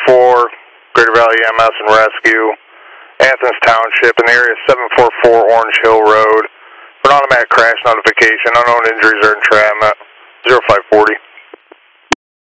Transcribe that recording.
Greater Valley EMS and Rescue, Athens Township, in the area 744 Orange Hill Road. For an automatic crash notification, unknown injuries or entrapment, 0540.